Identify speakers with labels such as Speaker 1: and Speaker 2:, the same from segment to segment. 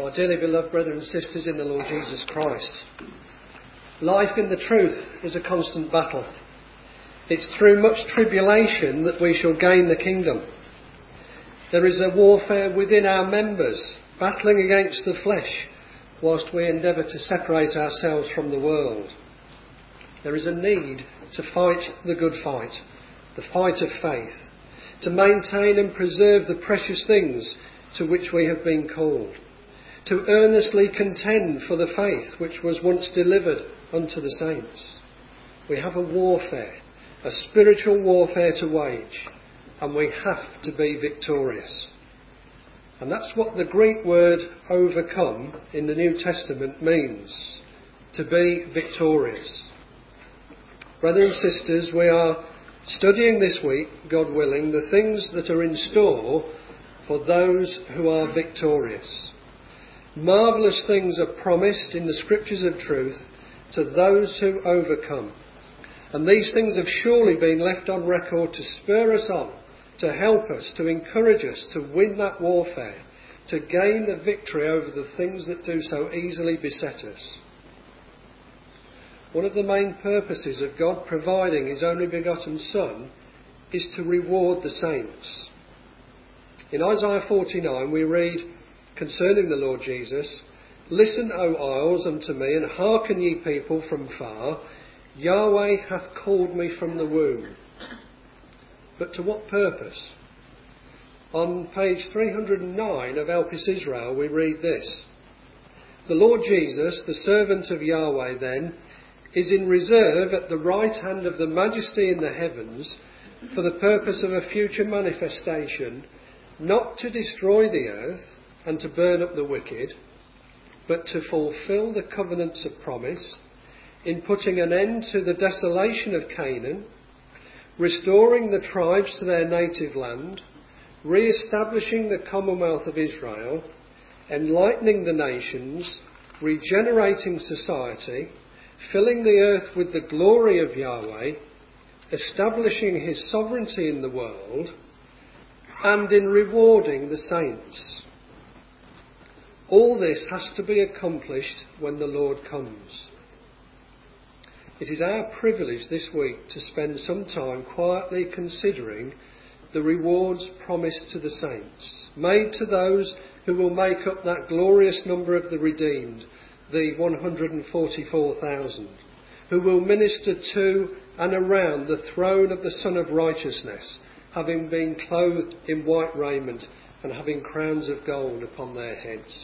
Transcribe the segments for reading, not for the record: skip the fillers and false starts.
Speaker 1: Our dearly beloved brothers and sisters in the Lord Jesus Christ, life in the truth is a constant battle. It's through much tribulation that we shall gain the kingdom. There is a warfare within our members, battling against the flesh, whilst we endeavour to separate ourselves from the world. There is a need to fight the good fight, the fight of faith, to maintain and preserve the precious things to which we have been called, to earnestly contend for the faith which was once delivered unto the saints. We have a warfare, a spiritual warfare to wage, and we have to be victorious. And that's what the Greek word overcome in the New Testament means, to be victorious. Brothers and sisters, we are studying this week, God willing, the things that are in store for those who are victorious. Marvellous things are promised in the scriptures of truth to those who overcome. And these things have surely been left on record to spur us on, to help us, to encourage us to win that warfare, to gain the victory over the things that do so easily beset us. One of the main purposes of God providing his only begotten Son is to reward the saints. In Isaiah 49 we read concerning the Lord Jesus, "Listen, O isles, unto me, and hearken ye people from far. Yahweh hath called me from the womb." But to what purpose? On page 309 of Elpis Israel we read this: "The Lord Jesus, the servant of Yahweh then, is in reserve at the right hand of the Majesty in the heavens for the purpose of a future manifestation, not to destroy the earth and to burn up the wicked, but to fulfil the covenants of promise, in putting an end to the desolation of Canaan, restoring the tribes to their native land, re-establishing the commonwealth of Israel, enlightening the nations, regenerating society, filling the earth with the glory of Yahweh, establishing his sovereignty in the world, and in rewarding the saints." All this has to be accomplished when the Lord comes. It is our privilege this week to spend some time quietly considering the rewards promised to the saints, made to those who will make up that glorious number of the redeemed, the 144,000, who will minister to and around the throne of the Son of Righteousness, having been clothed in white raiment and having crowns of gold upon their heads.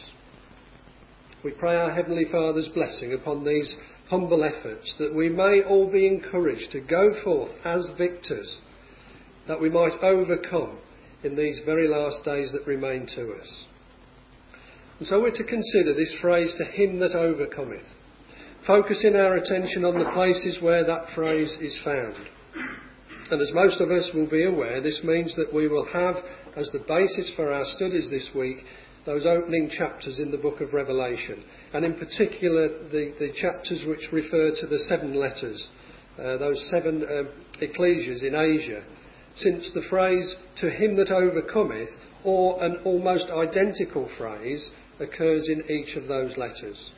Speaker 1: We pray our Heavenly Father's blessing upon these humble efforts, that we may all be encouraged to go forth as victors, that we might overcome in these very last days that remain to us. And so we're to consider this phrase, "to him that overcometh," focusing our attention on the places where that phrase is found. And as most of us will be aware, this means that we will have as the basis for our studies this week those opening chapters in the book of Revelation, and in particular the chapters which refer to the 7 letters, those 7 ecclesias in Asia, since the phrase "to him that overcometh," or an almost identical phrase, occurs in each of those letters.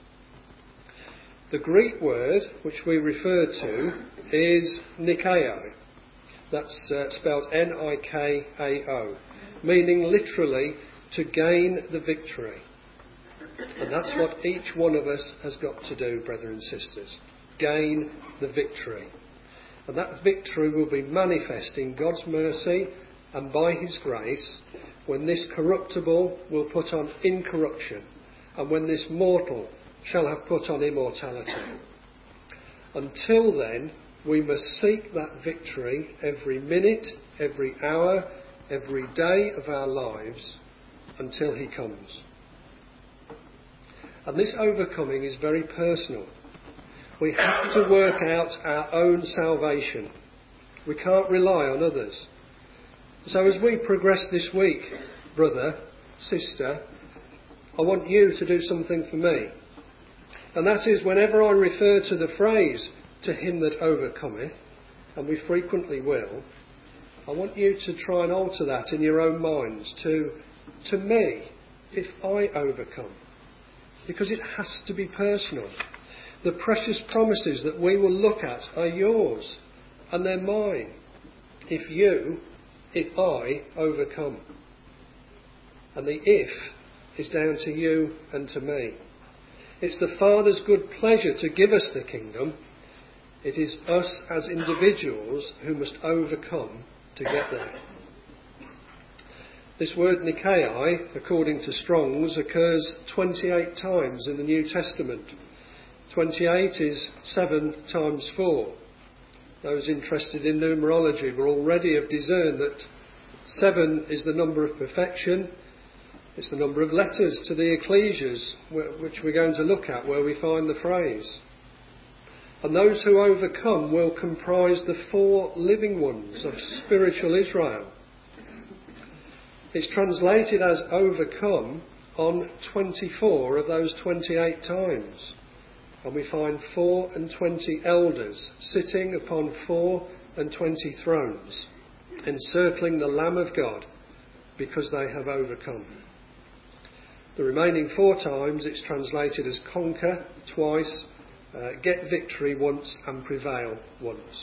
Speaker 1: The Greek word which we refer to is Nikao. That's spelled Nikao, meaning literally to gain the victory. And that's what each one of us has got to do, brothers and sisters. Gain the victory. And that victory will be manifest in God's mercy and by his grace when this corruptible will put on incorruption, and when this mortal shall have put on immortality. Until then, we must seek that victory every minute, every hour, every day of our lives, until he comes. And this overcoming is very personal. We have to work out our own salvation. We can't rely on others. So as we progress this week, brother, sister, I want you to do something for me. And that is, whenever I refer to the phrase "to him that overcometh," and we frequently will, I want you to try and alter that in your own minds to me, if I overcome. because it has to be personal. The precious promises that we will look at are yours and they're mine. If I overcome. And the if is down to you and to me. It's the Father's good pleasure to give us the kingdom. It is us as individuals who must overcome to get there. This word Nikai, according to Strong's, occurs 28 times in the New Testament. 28 is 7 times 4. Those interested in numerology will already have discerned that 7 is the number of perfection. It's the number of letters to the Ecclesias, which we're going to look at, where we find the phrase. And those who overcome will comprise the 4 living ones of spiritual Israel. It's translated as overcome on 24 of those 28 times. And we find 24 elders sitting upon 24 thrones, encircling the Lamb of God, because they have overcome. The remaining 4 times it's translated as conquer twice, get victory once, and prevail once.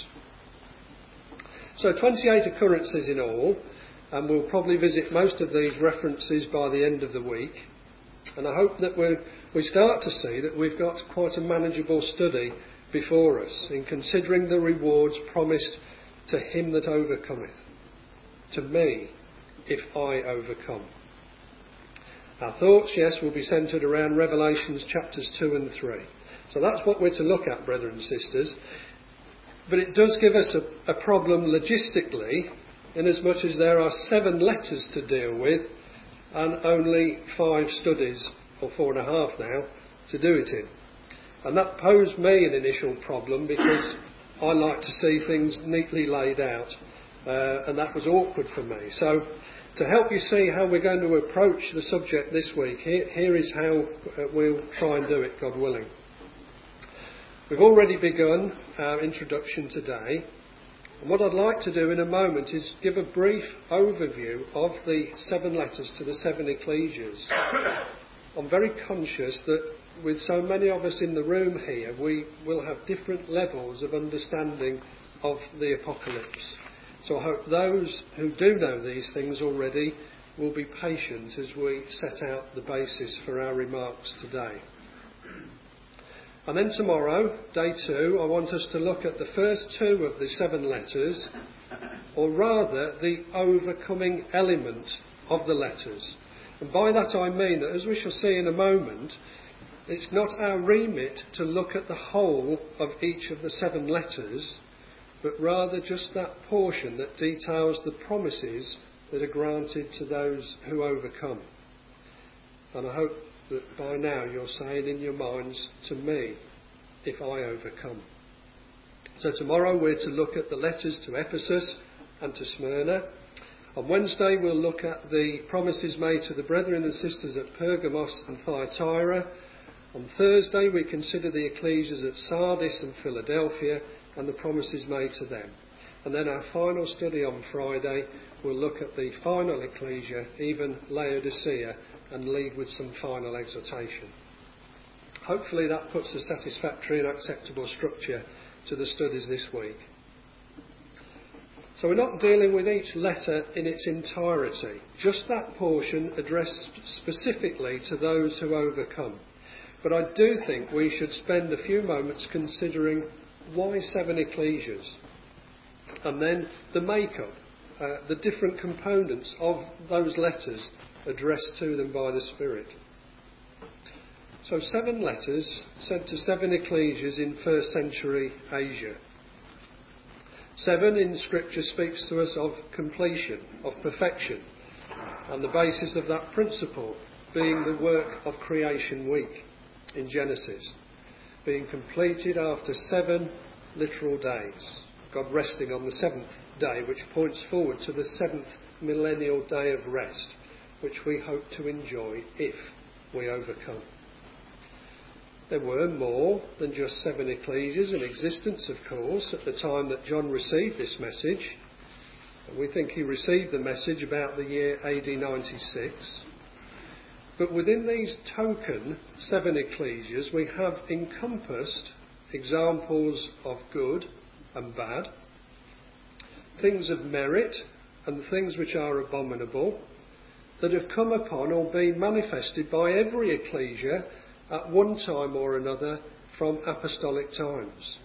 Speaker 1: So 28 occurrences in all, and we'll probably visit most of these references by the end of the week. And I hope that we start to see that we've got quite a manageable study before us in considering the rewards promised to him that overcometh, to me, if I overcome. Our thoughts, yes, will be centred around Revelations chapters 2 and 3. So that's what we're to look at, brethren and sisters. But it does give us a problem logistically, inasmuch as there are 7 letters to deal with and only 5 studies, or 4.5 now, to do it in. And that posed me an initial problem because I like to see things neatly laid out, and that was awkward for me. So to help you see how we're going to approach the subject this week, here is how we'll try and do it, God willing. We've already begun our introduction today, and what I'd like to do in a moment is give a brief overview of the 7 letters to the 7 ecclesias. I'm very conscious that with so many of us in the room here, we will have different levels of understanding of the apocalypse. So I hope those who do know these things already will be patient as we set out the basis for our remarks today. And then tomorrow, day 2, I want us to look at the first 2 of the 7 letters, or rather the overcoming element of the letters. And by that I mean that, as we shall see in a moment, it's not our remit to look at the whole of each of the 7 letters, but rather just that portion that details the promises that are granted to those who overcome. And I hope that by now you're saying in your minds, to me, if I overcome. So tomorrow we're to look at the letters to Ephesus and to Smyrna. On Wednesday we'll look at the promises made to the brethren and sisters at Pergamos and Thyatira. On Thursday we consider the ecclesias at Sardis and Philadelphia and the promises made to them. And then our final study on Friday will look at the final ecclesia, even Laodicea, and leave with some final exhortation. Hopefully that puts a satisfactory and acceptable structure to the studies this week. So we're not dealing with each letter in its entirety, just that portion addressed specifically to those who overcome. But I do think we should spend a few moments considering why 7 ecclesias, and then the makeup, the different components of those letters addressed to them by the Spirit. So 7 letters sent to 7 ecclesias in 1st century Asia. 7 in Scripture speaks to us of completion, of perfection, and the basis of that principle being the work of creation week in Genesis, being completed after 7 literal days, God resting on the 7th day, which points forward to the 7th millennial day of rest, which we hope to enjoy if we overcome. There were more than just 7 ecclesias in existence, of course, at the time that John received this message. We think he received the message about the year AD 96. But within these token 7 ecclesias, we have encompassed examples of good and bad, things of merit and things which are abominable, that have come upon or been manifested by every ecclesia at one time or another from apostolic times.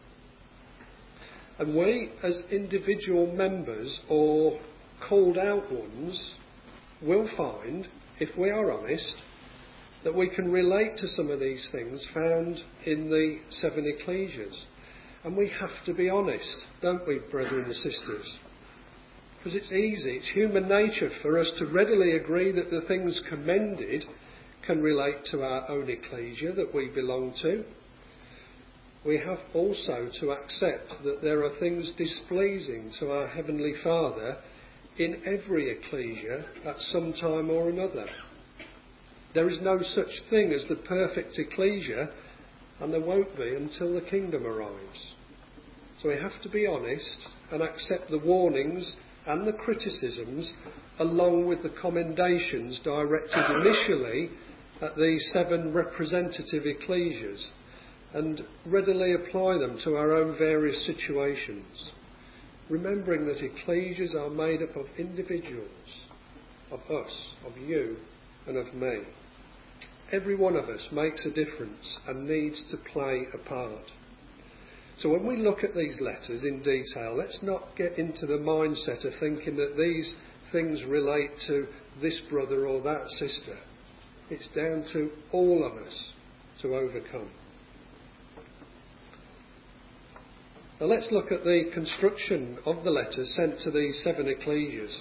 Speaker 1: And we, as individual members or called out ones, will find, if we are honest, that we can relate to some of these things found in the 7 ecclesias. And we have to be honest, don't we, brethren and sisters? Because it's easy, it's human nature for us to readily agree that the things commended can relate to our own ecclesia that we belong to. We have also to accept that there are things displeasing to our Heavenly Father in every ecclesia at some time or another. There is no such thing as the perfect ecclesia, and there won't be until the kingdom arrives. So we have to be honest and accept the warnings and the criticisms along with the commendations directed initially at these 7 representative ecclesias, and readily apply them to our own various situations, remembering that ecclesias are made up of individuals, of us, of you and of me. Every one of us makes a difference and needs to play a part. So when we look at these letters in detail, let's not get into the mindset of thinking that these things relate to this brother or that sister. It's down to all of us to overcome. Now let's look at the construction of the letters sent to these 7 ecclesias.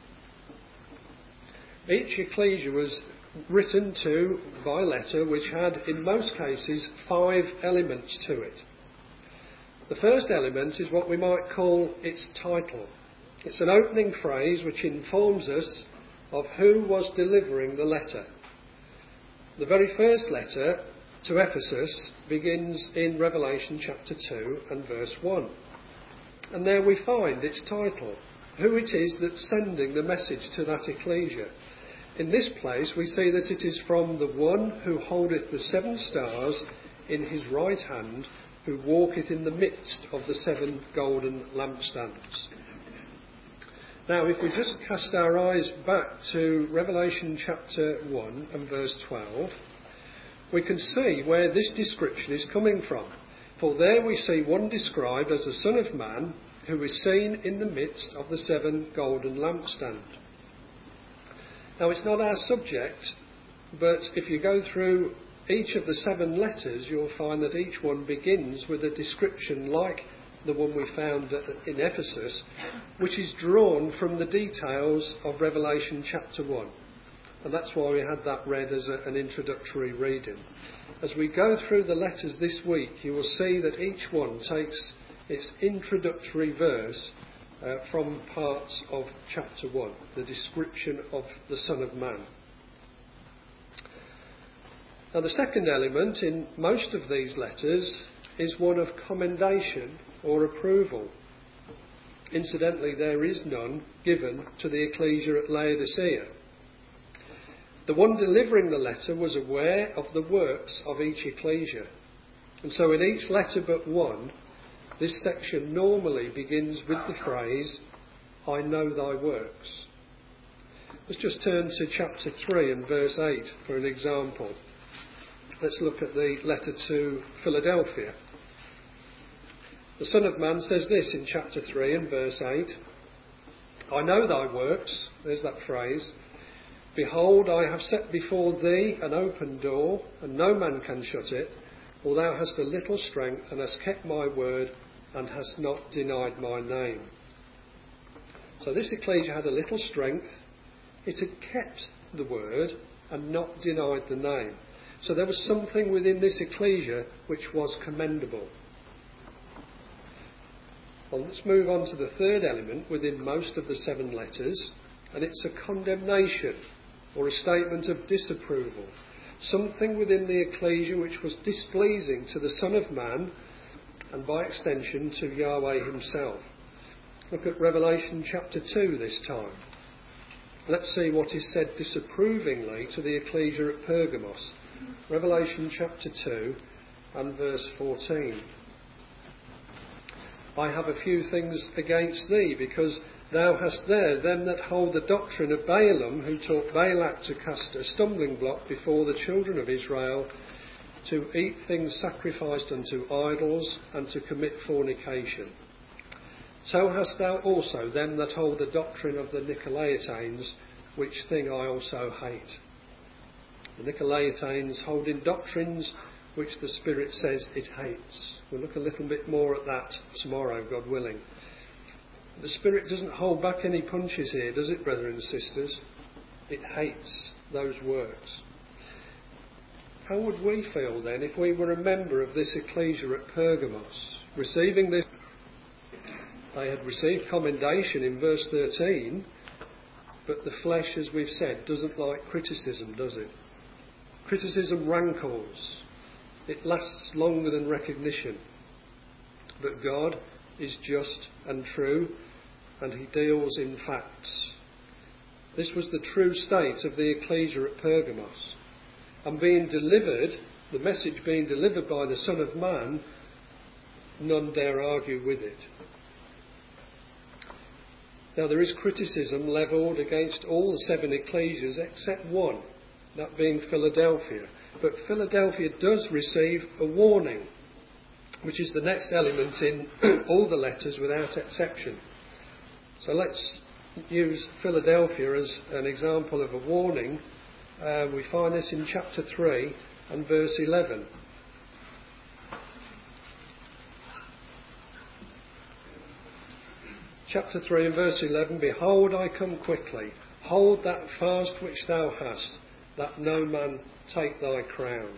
Speaker 1: Each ecclesia was written to by letter which had, in most cases, 5 elements to it. The first element is what we might call its title. It's an opening phrase which informs us of who was delivering the letter. The very first letter to Ephesus begins in Revelation chapter 2 and verse 1. And there we find its title, who it is that's sending the message to that ecclesia. In this place we see that it is from the one who holdeth the 7 stars in his right hand, who walketh in the midst of the 7 golden lampstands. Now, if we just cast our eyes back to Revelation chapter 1 and verse 12, we can see where this description is coming from. For there we see one described as the Son of Man, who is seen in the midst of the 7 golden lampstands. Now, it's not our subject, but if you go through each of the 7 letters, you'll find that each one begins with a description like the one we found in Ephesus, which is drawn from the details of Revelation chapter 1. And that's why we had that read as an introductory reading. As we go through the letters this week, you will see that each one takes its introductory verse from parts of chapter 1, the description of the Son of Man. Now, the second element in most of these letters is one of commendation or approval. Incidentally, there is none given to the ecclesia at Laodicea. The one delivering the letter was aware of the works of each ecclesia. And so in each letter but one, this section normally begins with the phrase, I know thy works. Let's just turn to chapter 3 and verse 8 for an example. Let's look at the letter to Philadelphia. The Son of Man says this in chapter 3 and verse 8. I know thy works, there's that phrase. Behold, I have set before thee an open door, and no man can shut it, for thou hast a little strength, and hast kept my word, and hast not denied my name. So this ecclesia had a little strength. It had kept the word, and not denied the name. So there was something within this ecclesia which was commendable. Well, let's move on to the third element within most of the 7 letters, and it's a condemnation or a statement of disapproval. Something within the ecclesia which was displeasing to the Son of Man and by extension to Yahweh himself. Look at Revelation chapter 2 this time. let's see what is said disapprovingly to the ecclesia at Pergamos. Revelation chapter 2 and verse 14. I have a few things against thee, because thou hast there them that hold the doctrine of Balaam, who taught Balak to cast a stumbling block before the children of Israel, to eat things sacrificed unto idols, and to commit fornication. So hast thou also them that hold the doctrine of the Nicolaitanes, which thing I also hate. The Nicolaitanes holding doctrines which the Spirit says it hates. We'll look a little bit more at that tomorrow, God willing. The Spirit doesn't hold back any punches here, does it, brethren and sisters? It hates those works. How would we feel then if we were a member of this ecclesia at Pergamos, receiving this? They had received commendation in verse 13, but the flesh, as we've said, doesn't like criticism, does it? Criticism rankles. It lasts longer than recognition. But God is just and true, and he deals in facts. This was the true state of the ecclesia at Pergamos. And being delivered, the message being delivered by the Son of Man, none dare argue with it. Now there is criticism levelled against all the 7 ecclesias except one, that being Philadelphia. But Philadelphia does receive a warning, which is the next element in all the letters without exception. So let's use Philadelphia as an example of a warning. We find this in chapter 3 and verse 11. Chapter 3 and verse 11, Behold, I come quickly. Hold that fast which thou hast, that no man take thy crown.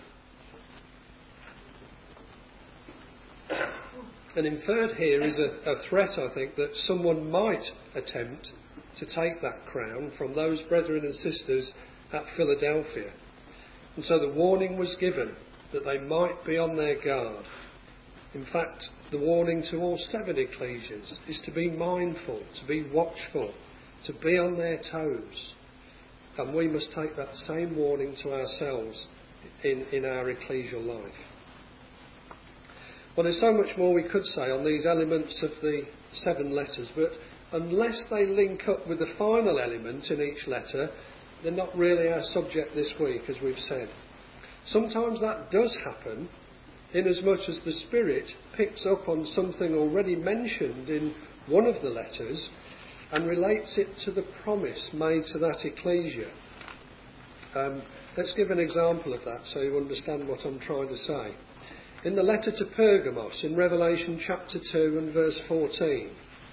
Speaker 1: And inferred here is a threat, I think, that someone might attempt to take that crown from those brethren and sisters at Philadelphia. And so the warning was given that they might be on their guard. In fact, the warning to all 7 ecclesias is to be mindful, to be watchful, to be on their toes. And we must take that same warning to ourselves in our ecclesial life. Well, there's so much more we could say on these elements of the 7 letters, but unless they link up with the final element in each letter, they're not really our subject this week, as we've said. Sometimes that does happen, inasmuch as the Spirit picks up on something already mentioned in one of the letters and relates it to the promise made to that ecclesia. Let's give an example of that so you understand what I'm trying to say. In the letter to Pergamos, in Revelation chapter 2 and verse 14,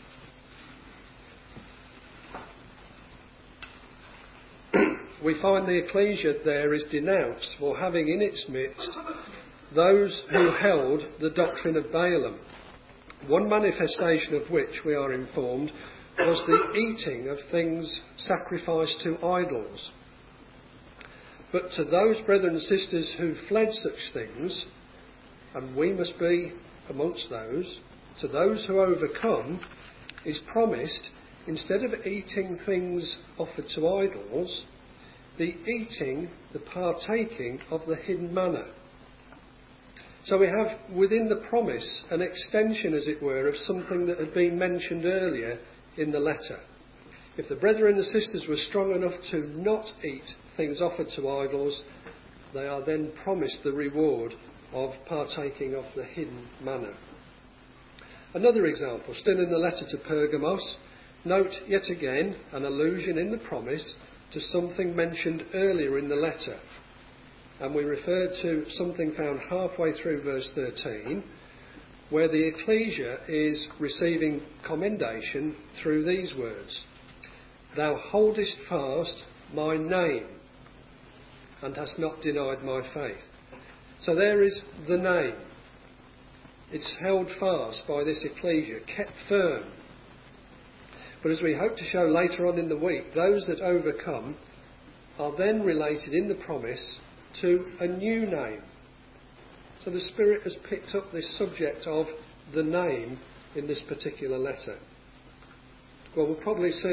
Speaker 1: we find the ecclesia there is denounced for having in its midst those who held the doctrine of Balaam, one manifestation of which, we are informed, was the eating of things sacrificed to idols. But to those brethren and sisters who fled such things, and we must be amongst those, to those who overcome, is promised, instead of eating things offered to idols, the eating, the partaking of the hidden manna. So we have within the promise an extension, as it were, of something that had been mentioned earlier in the letter. If the brethren and sisters were strong enough to not eat things offered to idols, they are then promised the reward of partaking of the hidden manna. Another example, still in the letter to Pergamos, note yet again an allusion in the promise to something mentioned earlier in the letter. And we refer to something found halfway through verse 13, where the ecclesia is receiving commendation through these words. Thou holdest fast my name, and hast not denied my faith. So there is the name. It's held fast by this ecclesia, kept firm. But as we hope to show later on in the week, those that overcome are then related in the promise to a new name. So the Spirit has picked up this subject of the name in this particular letter. Well, we'll probably see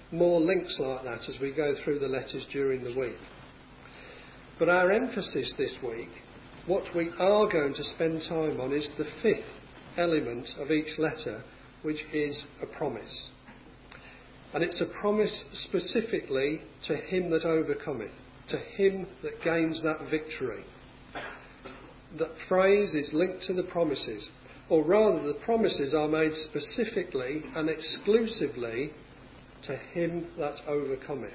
Speaker 1: more links like that as we go through the letters during the week. But our emphasis this week, what we are going to spend time on, is the fifth element of each letter, which is a promise. And it's a promise specifically to him that overcometh, to him that gains that victory. That phrase is linked to the promises, or rather the promises are made specifically and exclusively to him that overcometh.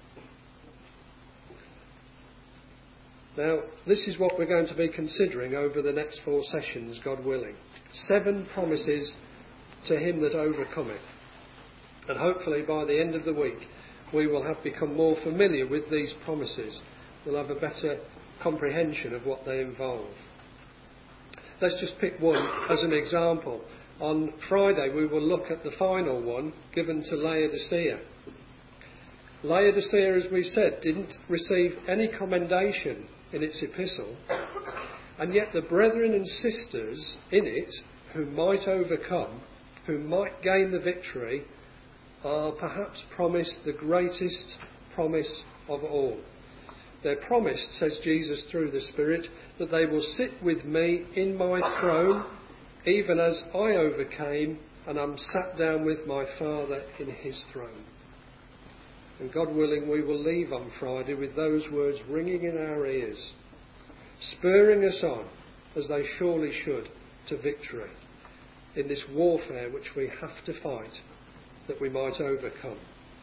Speaker 1: Now, this is what we're going to be considering over the next 4 sessions, God willing. 7 promises to him that overcometh. And hopefully by the end of the week we will have become more familiar with these promises. We'll have a better comprehension of what they involve. Let's just pick one as an example. On Friday we will look at the final one given to Laodicea. Laodicea, as we've said, didn't receive any commendation in its epistle, and yet the brethren and sisters in it who might overcome, who might gain the victory, are perhaps promised the greatest promise of all. They're promised, says Jesus through the Spirit, that they will sit with me in my throne, even as I overcame and am sat down with my Father in his throne. And God willing, we will leave on Friday with those words ringing in our ears, spurring us on, as they surely should, to victory in this warfare which we have to fight, that we might overcome.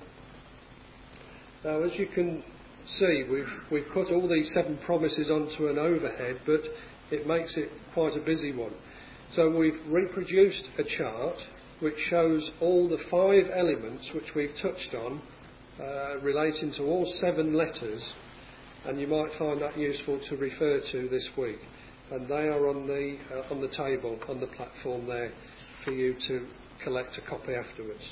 Speaker 1: Now, as you can see, we've put all these 7 promises onto an overhead, but it makes it quite a busy one. So we've reproduced a chart which shows all the 5 elements which we've touched on, relating to all 7 letters, and you might find that useful to refer to this week. And they are on the table, on the platform there, for you to collect a copy afterwards.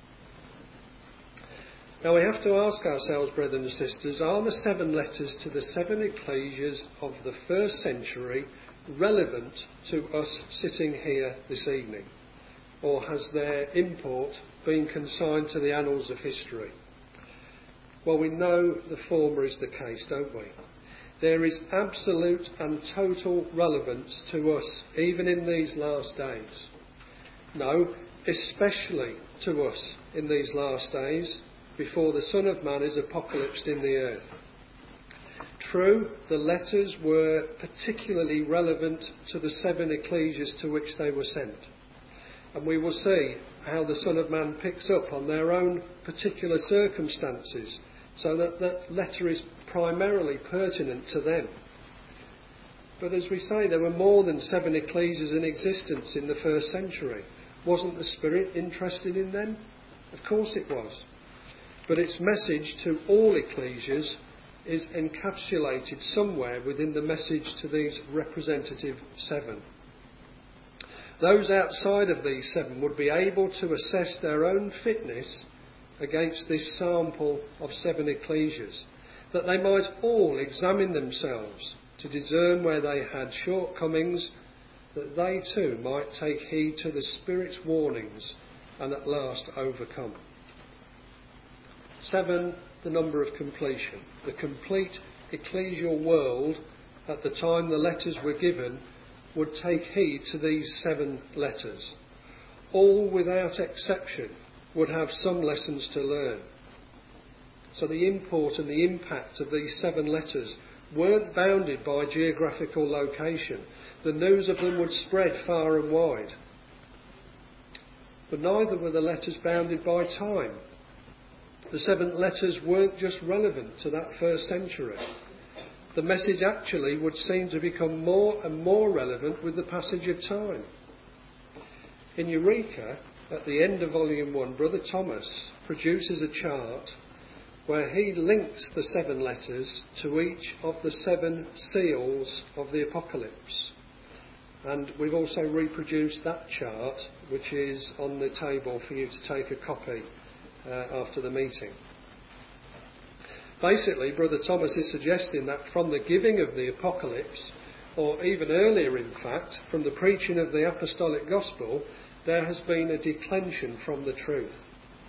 Speaker 1: Now we have to ask ourselves, brethren and sisters, are the 7 letters to the 7 ecclesias of the 1st century relevant to us sitting here this evening? Or has their import been consigned to the annals of history? Well, we know the former is the case, don't we? There is absolute and total relevance to us, even in these last days. No, especially to us in these last days, before the Son of Man is apocalypsed in the earth. True, the letters were particularly relevant to the 7 ecclesias to which they were sent. And we will see how the Son of Man picks up on their own particular circumstances, so that that letter is primarily pertinent to them. But as we say, there were more than 7 ecclesias in existence in the 1st century. Wasn't the Spirit interested in them? Of course it was. But its message to all ecclesias is encapsulated somewhere within the message to these representative 7. Those outside of these 7 would be able to assess their own fitness against this sample of 7 ecclesias, that they might all examine themselves to discern where they had shortcomings, that they too might take heed to the Spirit's warnings and at last overcome. 7, the number of completion. The complete ecclesial world at the time the letters were given would take heed to these 7 letters. All without exception would have some lessons to learn. So the import and the impact of these 7 letters weren't bounded by geographical location. The news of them would spread far and wide. But neither were the letters bounded by time. The 7 letters weren't just relevant to that 1st century. The message actually would seem to become more and more relevant with the passage of time. In Eureka, at the end of Volume 1, Brother Thomas produces a chart where he links the 7 letters to each of the 7 seals of the Apocalypse. And we've also reproduced that chart, which is on the table for you to take a copy after the meeting. Basically, Brother Thomas is suggesting that from the giving of the Apocalypse, or even earlier in fact, from the preaching of the Apostolic Gospel, there has been a declension from the truth.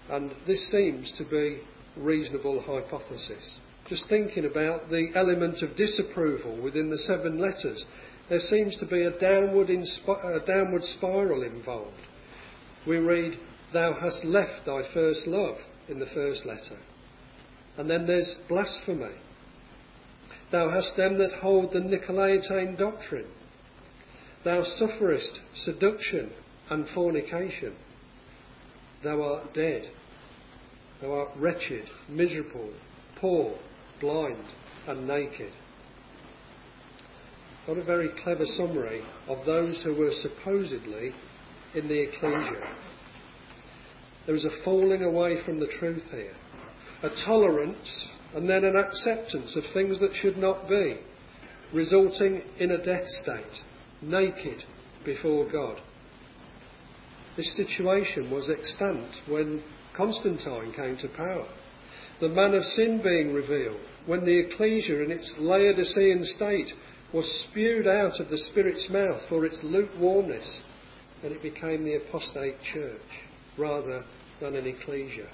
Speaker 1: And this seems to be a reasonable hypothesis. Just thinking about the element of disapproval within the 7 letters, there seems to be a downward spiral involved. We read, "Thou hast left thy first love," in the first letter. And then there's blasphemy. "Thou hast them that hold the Nicolaitane doctrine. Thou sufferest seduction and fornication. Thou art dead. Thou art wretched, miserable, poor, blind and naked." Not a very clever summary of those who were supposedly in the ecclesia. There is a falling away from the truth here, a tolerance and then an acceptance of things that should not be, resulting in a death state, naked before God. This situation was extant when Constantine came to power. The man of sin being revealed, when the ecclesia in its Laodicean state was spewed out of the Spirit's mouth for its lukewarmness, and it became the apostate church rather than an ecclesia.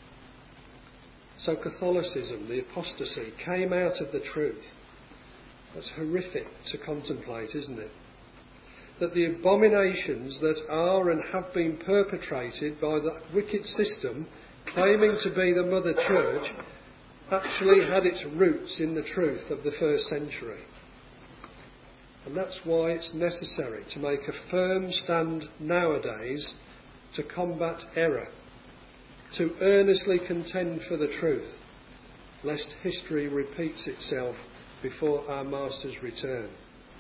Speaker 1: So Catholicism, the apostasy, came out of the truth. That's horrific to contemplate, isn't it? That the abominations that are and have been perpetrated by the wicked system claiming to be the Mother Church actually had its roots in the truth of the first century. And that's why it's necessary to make a firm stand nowadays to combat error, to earnestly contend for the truth, lest history repeats itself before our Master's return.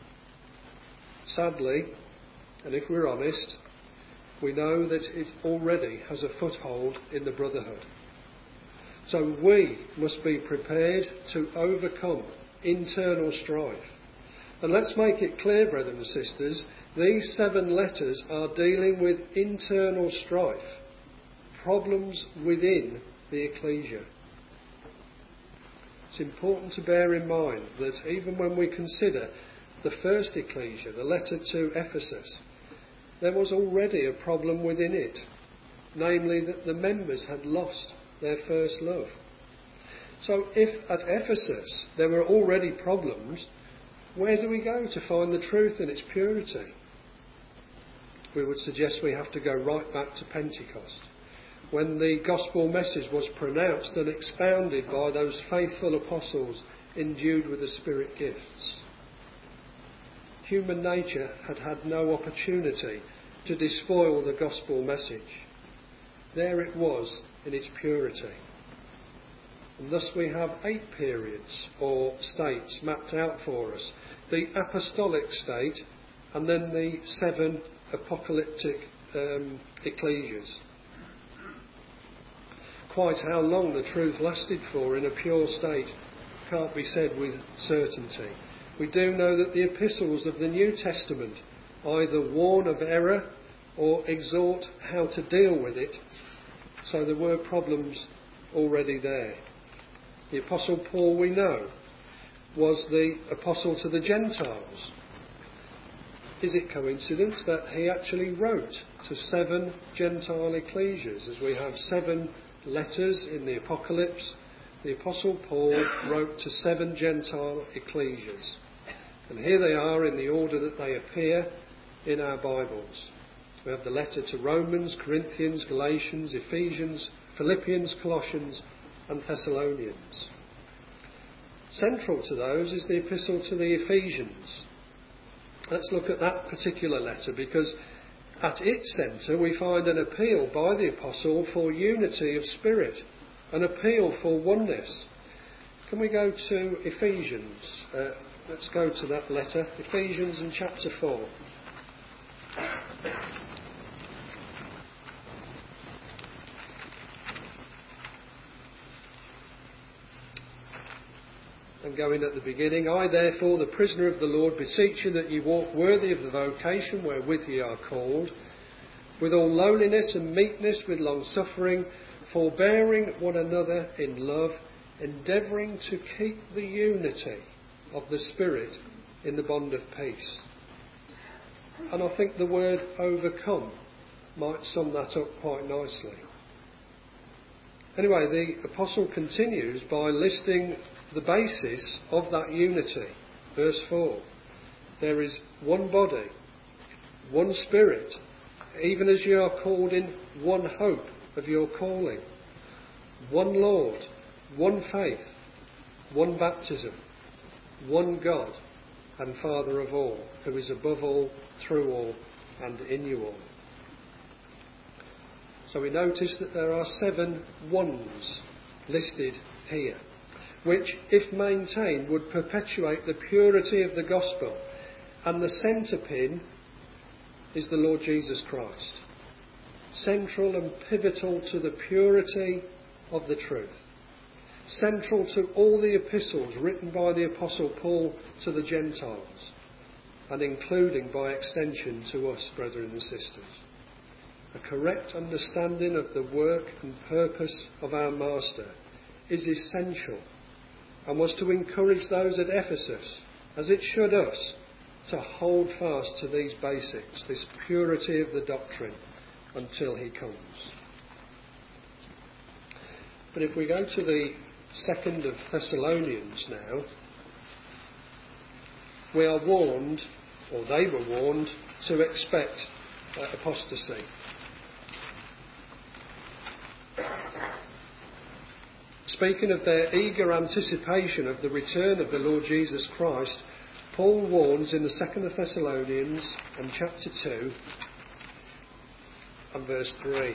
Speaker 1: Sadly, and if we're honest, we know that it already has a foothold in the brotherhood. So we must be prepared to overcome internal strife. And let's make it clear, brothers and sisters, these 7 letters are dealing with internal strife, problems within the ecclesia. It's important to bear in mind that even when we consider the first ecclesia, the letter to Ephesus, there was already a problem within it, namely that the members had lost their first love. So if at Ephesus there were already problems, where do we go to find the truth in its purity? We would suggest we have to go right back to Pentecost, when the gospel message was pronounced and expounded by those faithful apostles endued with the Spirit gifts. Human nature had had no opportunity to despoil the gospel message. There it was in its purity. And thus we have 8 periods or states mapped out for us. The apostolic state and then the 7 apocalyptic ecclesias. Quite how long the truth lasted for in a pure state can't be said with certainty. We do know that the epistles of the New Testament either warn of error or exhort how to deal with it, so there were problems already there. The Apostle Paul, we know, was the apostle to the Gentiles. Is it coincidence that he actually wrote to 7 Gentile ecclesias? As we have 7 letters in the Apocalypse, the Apostle Paul wrote to 7 Gentile ecclesias. And here they are in the order that they appear in our Bibles. We have the letter to Romans, Corinthians, Galatians, Ephesians, Philippians, Colossians and Thessalonians. Central to those is the epistle to the Ephesians. Let's look at that particular letter, because at its centre we find an appeal by the apostle for unity of spirit, an appeal for oneness. Can we go to Ephesians? Let's go to that letter, Ephesians in chapter 4. And going at the beginning, I therefore, the prisoner of the Lord, beseech you that ye walk worthy of the vocation wherewith ye are called, with all lowliness and meekness, with long suffering, forbearing one another in love, endeavouring to keep the unity of the Spirit in the bond of peace. And I think the word overcome might sum that up quite nicely. Anyway, the apostle continues by listing the basis of that unity. Verse 4. There is one body, one Spirit, even as you are called in one hope of your calling. One Lord, one faith, one baptism, one God and Father of all, who is above all, through all, and in you all. So we notice that there are 7 ones listed here, which, if maintained, would perpetuate the purity of the gospel. And the centre pin is the Lord Jesus Christ, central and pivotal to the purity of the truth, central to all the epistles written by the Apostle Paul to the Gentiles, and including by extension to us, brethren and sisters. A correct understanding of the work and purpose of our Master is essential, and was to encourage those at Ephesus, as it should us, to hold fast to these basics, this purity of the doctrine, until he comes. But if we go to the 2nd of Thessalonians now, we are warned, or they were warned, to expect apostasy. Speaking of their eager anticipation of the return of the Lord Jesus Christ, Paul warns in the 2nd of Thessalonians and chapter 2 and verse 3.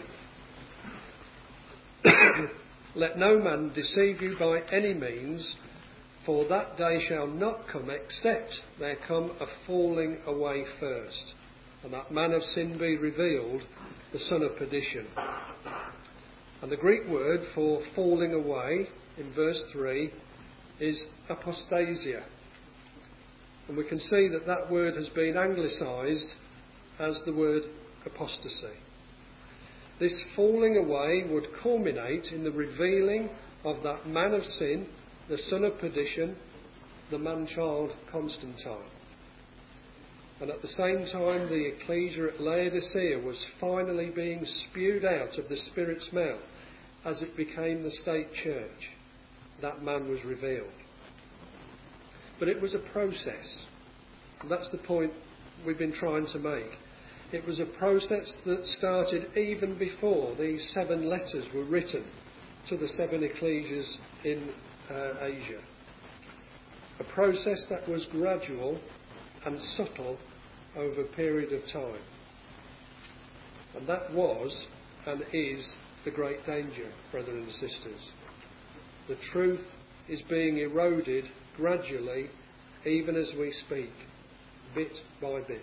Speaker 1: Let no man deceive you by any means, for that day shall not come except there come a falling away first, and that man of sin be revealed, the son of perdition. And the Greek word for falling away in verse 3 is apostasia. And we can see that that word has been anglicised as the word apostasy. This falling away would culminate in the revealing of that man of sin, the son of perdition, the man-child Constantine. And at the same time, the ecclesia at Laodicea was finally being spewed out of the Spirit's mouth as it became the state church. That man was revealed. But it was a process. And that's the point we've been trying to make. It was a process that started even before these 7 letters were written to the 7 ecclesias in Asia. A process that was gradual and subtle over a period of time. And that was and is the great danger, brethren and sisters. The truth is being eroded gradually, even as we speak, bit by bit.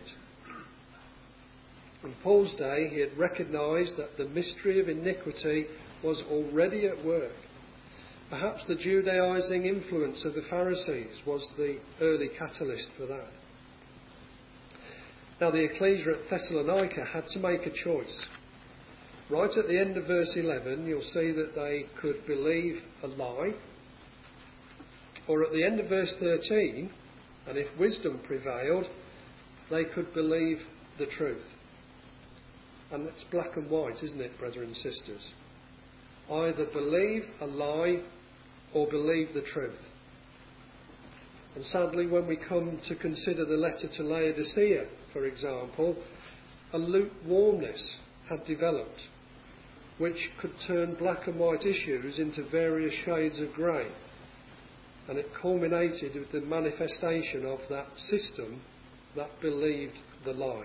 Speaker 1: In Paul's day, he had recognised that the mystery of iniquity was already at work. Perhaps the Judaising influence of the Pharisees was the early catalyst for that. Now, the ecclesia at Thessalonica had to make a choice. Right at the end of verse 11, you'll see that they could believe a lie. Or at the end of verse 13, and if wisdom prevailed, they could believe the truth. And it's black and white, isn't it, brethren and sisters? Either believe a lie or believe the truth. And sadly, when we come to consider the letter to Laodicea, for example, a lukewarmness had developed, which could turn black and white issues into various shades of grey. And it culminated with the manifestation of that system that believed the lie.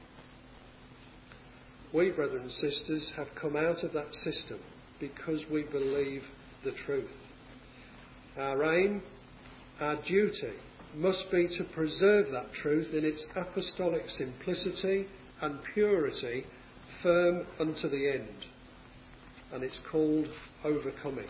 Speaker 1: We, brethren and sisters, have come out of that system because we believe the truth. Our aim, our duty, must be to preserve that truth in its apostolic simplicity and purity, firm unto the end. And it's called overcoming.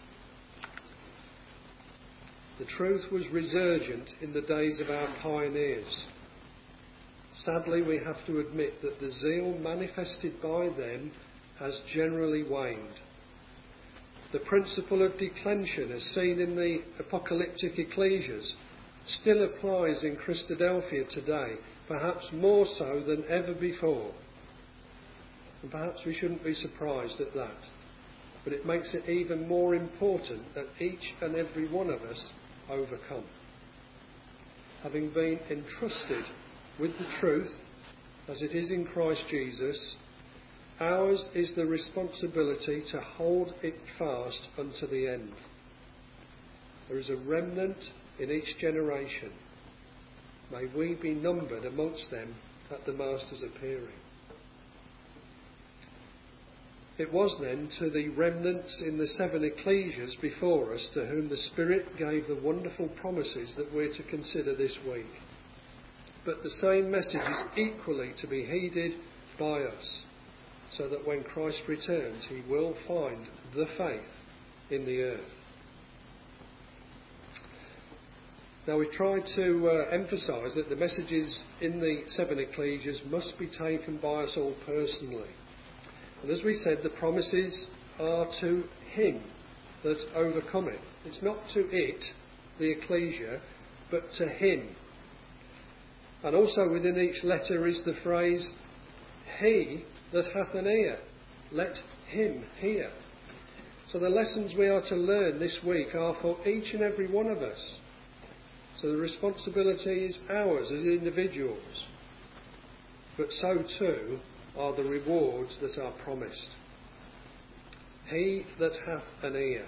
Speaker 1: The truth was resurgent in the days of our pioneers. Sadly, we have to admit that the zeal manifested by them has generally waned. The principle of declension, as seen in the apocalyptic ecclesias, still applies in Christadelphia today, perhaps more so than ever before. And perhaps we shouldn't be surprised at that, but it makes it even more important that each and every one of us overcome. Having been entrusted with the truth, as it is in Christ Jesus, ours is the responsibility to hold it fast unto the end. There is a remnant in each generation. May we be numbered amongst them at the Master's appearing. It was then to the remnants in the 7 ecclesias before us to whom the Spirit gave the wonderful promises that we're to consider this week. But the same message is equally to be heeded by us, so that when Christ returns, he will find the faith in the earth. Now, we've tried to emphasise that the messages in the 7 ecclesias must be taken by us all personally. And as we said, the promises are to him that overcometh. It's not to it, the ecclesia, but to him. And also within each letter is the phrase, he that hath an ear, let him hear. So the lessons we are to learn this week are for each and every one of us. So the responsibility is ours as individuals. But so too are the rewards that are promised. He that hath an ear.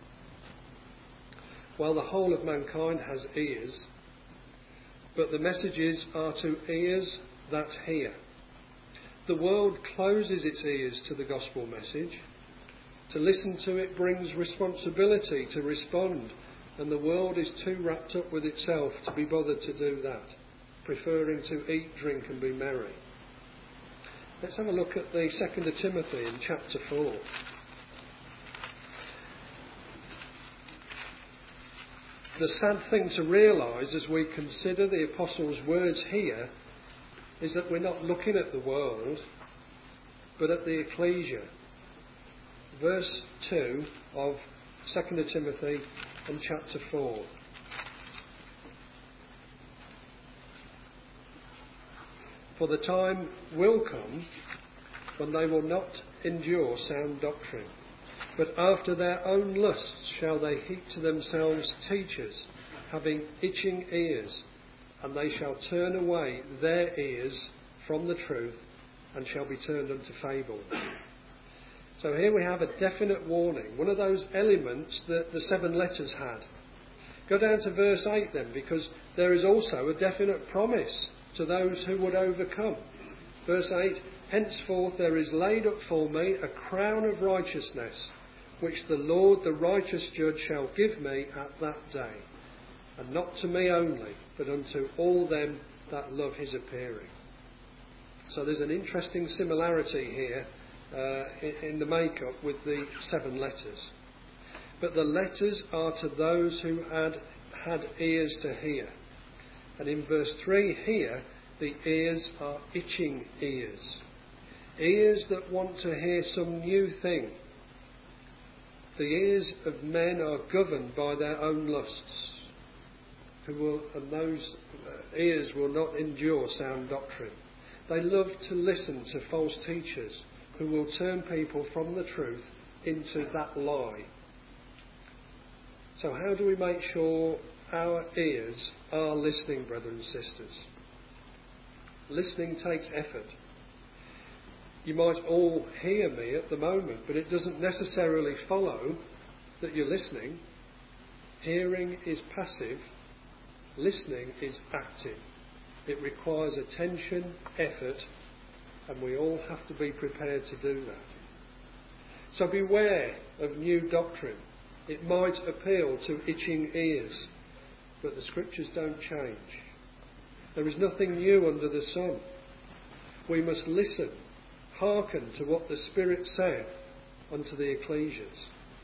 Speaker 1: Well, the whole of mankind has ears, but the messages are to ears that hear. The world closes its ears to the gospel message. To listen to it brings responsibility to respond, and the world is too wrapped up with itself to be bothered to do that, preferring to eat, drink and be merry. Let's have a look at the 2 Timothy in chapter 4. The sad thing to realise as we consider the Apostle's words here is that we're not looking at the world, but at the ecclesia. Verse 2 of 2 Timothy and chapter 4. For the time will come when they will not endure sound doctrine, but after their own lusts shall they heap to themselves teachers, having itching ears, and they shall turn away their ears from the truth, and shall be turned unto fables. So here we have a definite warning, one of those elements that the 7 letters had. Go down to verse 8 then, because there is also a definite promise to those who would overcome. Verse 8, henceforth there is laid up for me a crown of righteousness, which the Lord the righteous judge shall give me at that day, and not to me only, but unto all them that love his appearing. So there's an interesting similarity here in the makeup with the 7 letters. But the letters are to those who had ears to hear. And in verse 3 here, the ears are itching ears. Ears that want to hear some new thing. The ears of men are governed by their own lusts, and those ears will not endure sound doctrine. They love to listen to false teachers who will turn people from the truth into that lie. So how do we make sure our ears are listening, brothers and sisters? Listening takes effort. You might all hear me at the moment, but it doesn't necessarily follow that you're listening. Hearing is passive, listening is active. It requires attention, effort, and we all have to be prepared to do that. So beware of new doctrine. It might appeal to itching ears, but the scriptures don't change. There is nothing new under the sun. We must listen, hearken to what the Spirit saith unto the ecclesias.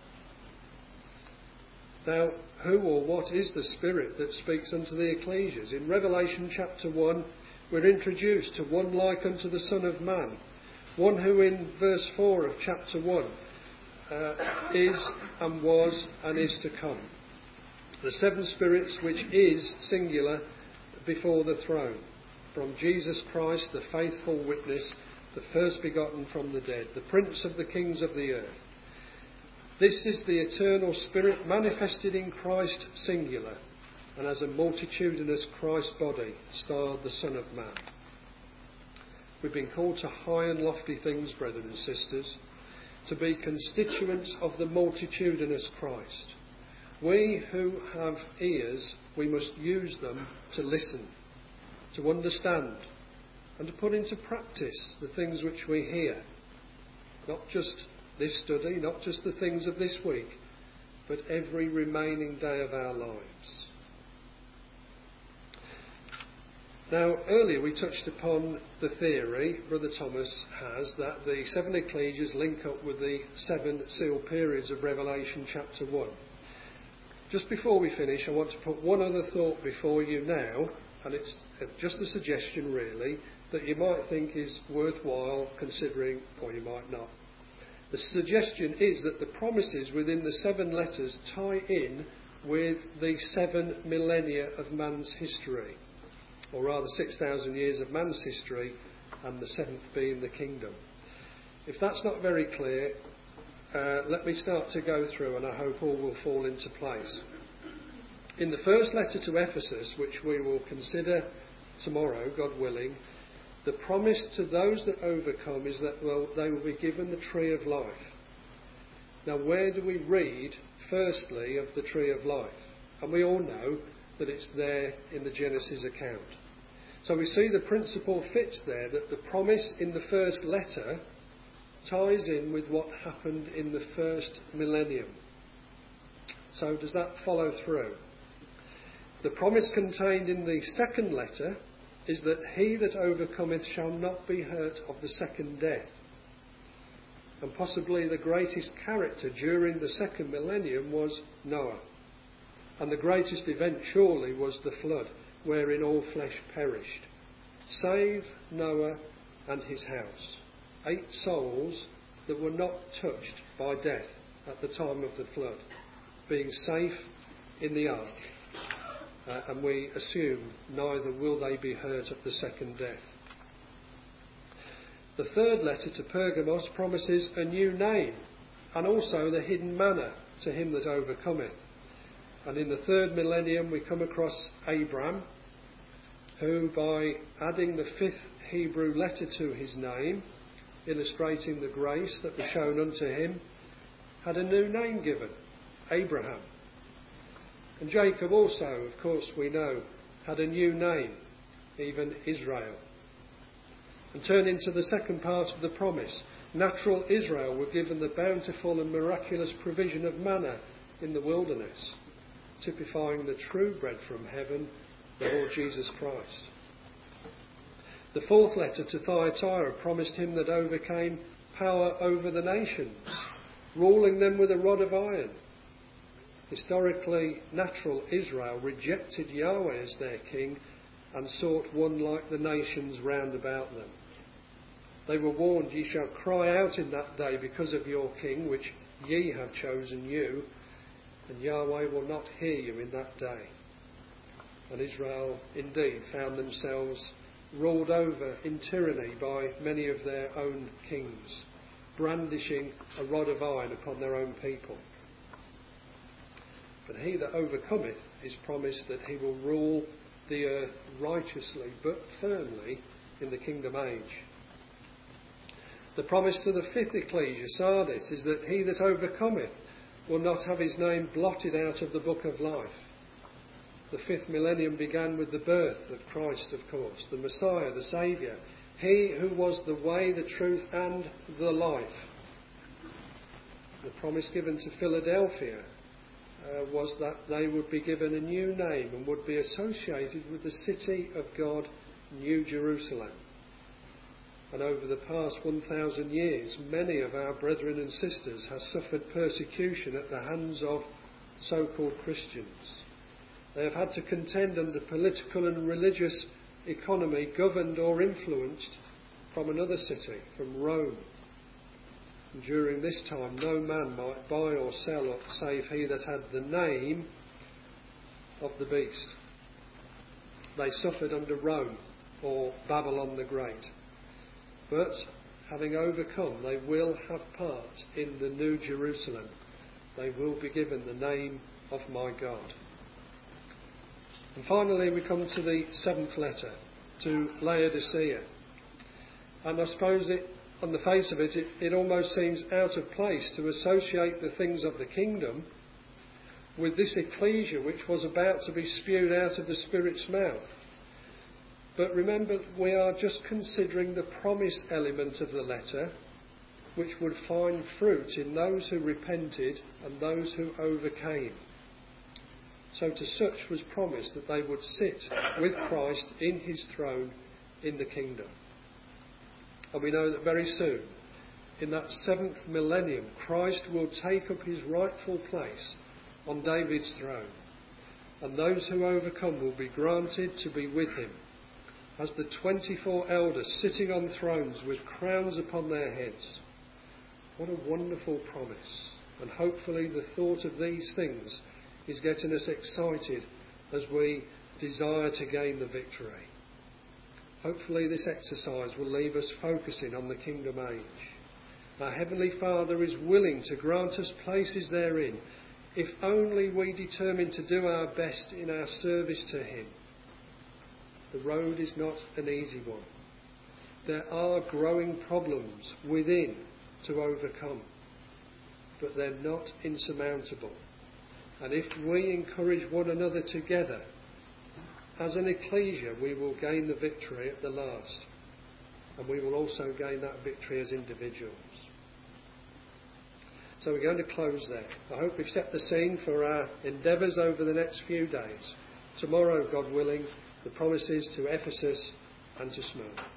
Speaker 1: Now, who or what is the Spirit that speaks unto the ecclesias? In Revelation chapter 1, we're introduced to one like unto the Son of Man, one who in verse 4 of chapter 1 is and was and is to come. The 7 spirits which is singular before the throne, from Jesus Christ, the faithful witness, the first begotten from the dead, the Prince of the kings of the earth. This is the eternal Spirit manifested in Christ singular, and as a multitudinous Christ body, styled the Son of Man. We've been called to high and lofty things, brethren and sisters, to be constituents of the multitudinous Christ. We who have ears, we must use them to listen, to understand, and to put into practice the things which we hear. Not just this study, not just the things of this week, but every remaining day of our lives. Now, earlier we touched upon the theory Brother Thomas has that the 7 ecclesias link up with the 7 seal periods of Revelation chapter 1. Just before we finish, I want to put one other thought before you now, and it's just a suggestion really, that you might think is worthwhile considering, or you might not. The suggestion is that the promises within the 7 letters tie in with the 7 millennia of man's history, or rather 6,000 years of man's history, and the 7th being the kingdom. If that's not very clear, let me start to go through, and I hope all will fall into place. In the first letter to Ephesus, which we will consider tomorrow, God willing, the promise to those that overcome is that they will be given the tree of life. Now, where do we read, firstly, of the tree of life? And we all know that it's there in the Genesis account. So we see the principle fits there, that the promise in the first letter ties in with what happened in the first millennium. So does that follow through? The promise contained in the second letter is that he that overcometh shall not be hurt of the second death. And possibly the greatest character during the second millennium was Noah. And the greatest event surely was the flood, wherein all flesh perished, save Noah and his house. 8 souls that were not touched by death at the time of the flood, being safe in the ark. And we assume neither will they be hurt at the second death. The third letter to Pergamos promises a new name, and also the hidden manna to him that overcometh. And in the third millennium we come across Abram, who by adding the 5th Hebrew letter to his name, illustrating the grace that was shown unto him, had a new name given, Abraham. And Jacob also, of course we know, had a new name, even Israel. And turning to the second part of the promise, natural Israel were given the bountiful and miraculous provision of manna in the wilderness, typifying the true bread from heaven, the Lord Jesus Christ. The fourth letter to Thyatira promised him that overcame power over the nations, ruling them with a rod of iron. Historically, natural Israel rejected Yahweh as their king and sought one like the nations round about them. They were warned, ye shall cry out in that day because of your king, which ye have chosen you, and Yahweh will not hear you in that day. And Israel indeed found themselves ruled over in tyranny by many of their own kings, brandishing a rod of iron upon their own people. But he that overcometh is promised that he will rule the earth righteously but firmly in the kingdom age. The promise to the 5th ecclesia, Sardis, is that he that overcometh will not have his name blotted out of the book of life. The 5th millennium began with the birth of Christ, of course, the Messiah, the Saviour, he who was the way, the truth and the life. The promise given to Philadelphia was that they would be given a new name and would be associated with the city of God, New Jerusalem. And over the past 1,000 years, many of our brethren and sisters have suffered persecution at the hands of so-called Christians. They have had to contend under political and religious economy governed or influenced from another city, from Rome. And during this time, no man might buy or sell save he that had the name of the beast. They suffered under Rome or Babylon the Great. But, having overcome, they will have part in the New Jerusalem, they will be given the name of my God. And finally we come to the 7th letter, to Laodicea. And I suppose on the face of it, it almost seems out of place to associate the things of the kingdom with this ecclesia which was about to be spewed out of the Spirit's mouth. But remember, we are just considering the promise element of the letter, which would find fruit in those who repented and those who overcame. So to such was promised that they would sit with Christ in his throne in the kingdom. And we know that very soon, in that 7th millennium, Christ will take up his rightful place on David's throne. And those who overcome will be granted to be with him as the 24 elders sitting on thrones with crowns upon their heads. What a wonderful promise. And hopefully the thought of these things is getting us excited as we desire to gain the victory. Hopefully this exercise will leave us focusing on the kingdom age. Our Heavenly Father is willing to grant us places therein, if only we determine to do our best in our service to him. The road is not an easy one. There are growing problems within to overcome, but they're not insurmountable. And if we encourage one another together, as an ecclesia, we will gain the victory at the last. And we will also gain that victory as individuals. So we're going to close there. I hope we've set the scene for our endeavours over the next few days. Tomorrow, God willing, the promises to Ephesus and to Smyrna.